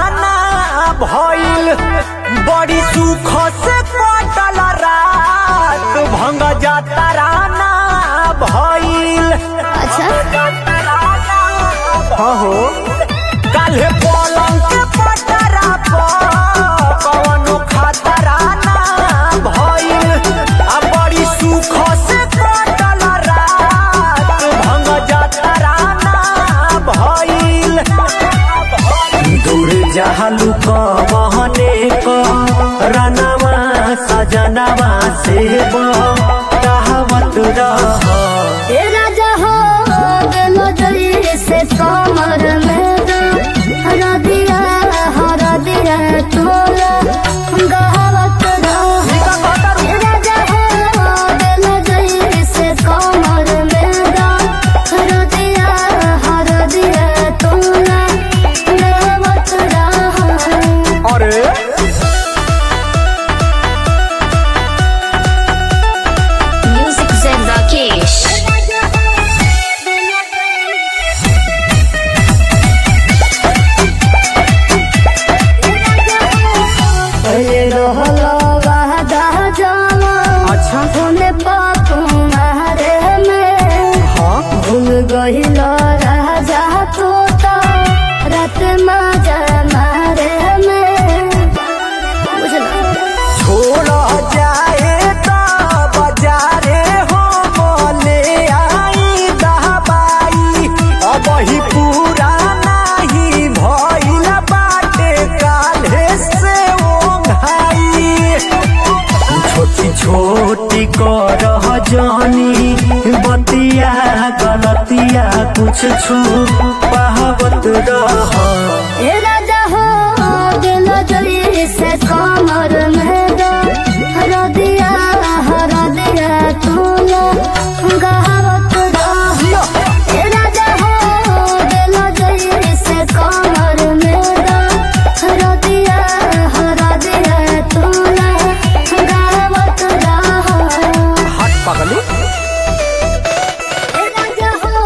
तराना भइल बड़ी सुख से कटल रात भंग जा तराना भइल। अच्छा हाँ हो काल्हे पलंग के पटरा पर कवनो खतराना भइल बड़ी सुख से कटल रात भंग जा तराना भइल। दूर जहालू कहने रनवा सजनवा से कहावत रह ए राजा हो गेलो जरी से कमर में हरदिया हरदिया तोला गहवत रह। ए राजा हो गेलो जरी से कमर में हरदिया हरदिया तोला गहवत रह। अरे म्यूजिक से राकेश अच्छा होने पापू मारे में हाँ भूल गहिलो राजा तोता रात माजा मारे में बुझला। छोड़ जाए तो बाजारे हो बोले आई दहबाई अब ही पूरा नहीं भइल बाटे काल्हे से ओंघाई। छोटी छोटी करह जानी बतिया गलतिया कुछ छू पावत रह। ए राजा हो गेलो जरी से कमर में हरदिया हरदिया तोला गहवत रह। ए राजा हो गेलो जरी से कमर में हरदिया हरदिया तोला गहवत रह। हट पगली ए राजा हो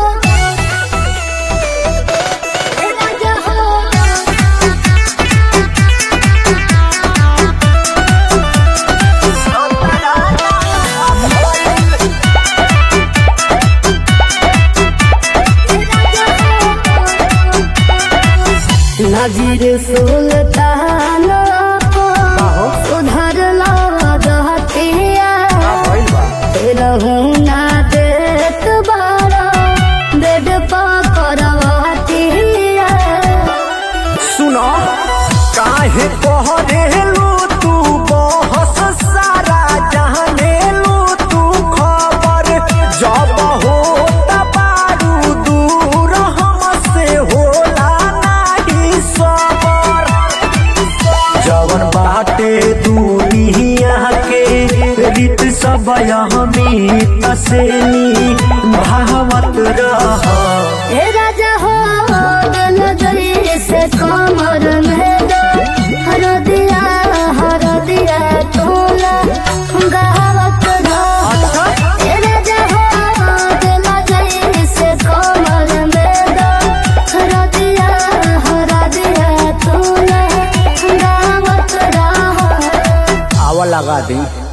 ए राजा हो नजीर सुल्तान उधर लहतिया रहू ना देत बारा बेड पकड़वतिया। सुनो काहे कहरेलू तू बहस सारा जहानेलू तू खबर जब हो बारू दूर हमसे होला नहीं सबर। जवन बाटे दुनिया के रीत सब हमीत से भावत रह। ए राजा हो गेलो जरी से कमर में हरदिया हरदिया तोला गहवत रह। ए राजा हो गेलो जरी से कमर में हरदिया हरदिया तोला गहवत रह। आवा लगा दी।